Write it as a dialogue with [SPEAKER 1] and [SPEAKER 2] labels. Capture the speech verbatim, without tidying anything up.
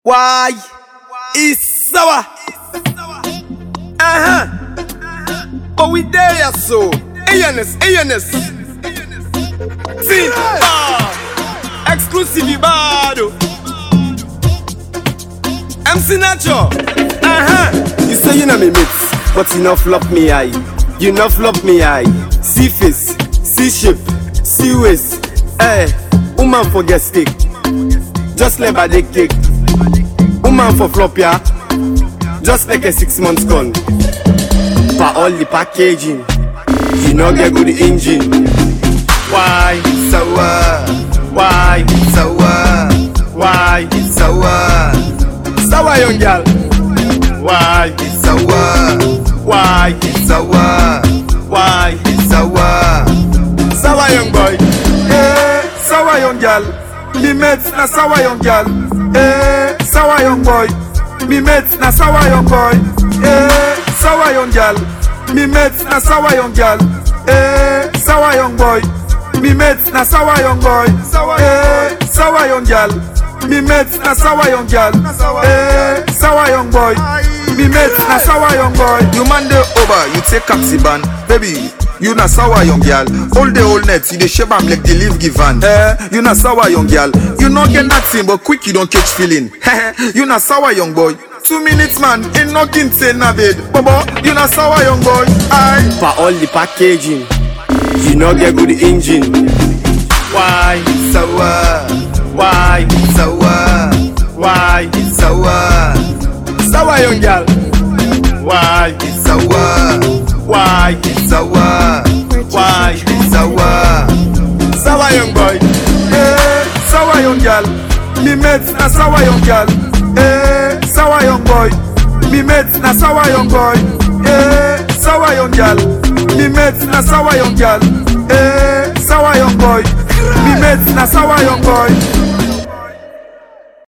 [SPEAKER 1] Why? It's sour. Uh-huh. But we there so. A-N-S, A-N-S. See? Ah. Exclusive Ibado. M C Nacho. Uh-huh. You say you know me mix, but you not flop me eye. You not flop me eye. See face, see shape, see waist. Eh, woman forget stick. Just like a dick cake. Woman for flop ya. Just like a six months gone. For all the packaging, you not get good engine. Why sour? Why sour? Why sour? Sour young girl. Why sour? Why sour? Why sour? Sour young boy.
[SPEAKER 2] Hey, sour young girl. Me mates na sour young girl. Hey, sour young boy. Me mates na sour young boy. Hey, sour young girl. Me mates na sour young girl. Hey, sour young boy. Me mates na sour young boy. Hey, sour young girl. Me mates na sour young girl. Hey, sour young boy. Me mates na sour young boy.
[SPEAKER 3] You man dey over, you take taxi ban, baby. You na sour young girl. All the whole net, you dey shape am like the leaf given. Eh, you na sour young girl. You not get nothing, but quick you don't catch feeling. You na sour young boy. Two minutes man, ain't nothing say na bed. Bobo, you na sour young boy. Aye.
[SPEAKER 1] For all the packaging, you not get good engine. Why
[SPEAKER 3] Sour,
[SPEAKER 1] Why
[SPEAKER 3] sour,
[SPEAKER 1] Why
[SPEAKER 3] sour,
[SPEAKER 1] Sour young girl. Why
[SPEAKER 3] sour,
[SPEAKER 1] Why
[SPEAKER 3] sour,
[SPEAKER 1] Why
[SPEAKER 3] sour.
[SPEAKER 1] Sour young boy.
[SPEAKER 2] Hey, sour young girl. Me mates na sour young girl. Hey, sour young boy. Me mates na sour young boy. Hey, sour young girl. Me mates na sour young girl. Hey, sour young boy. Me mates na sour young boy.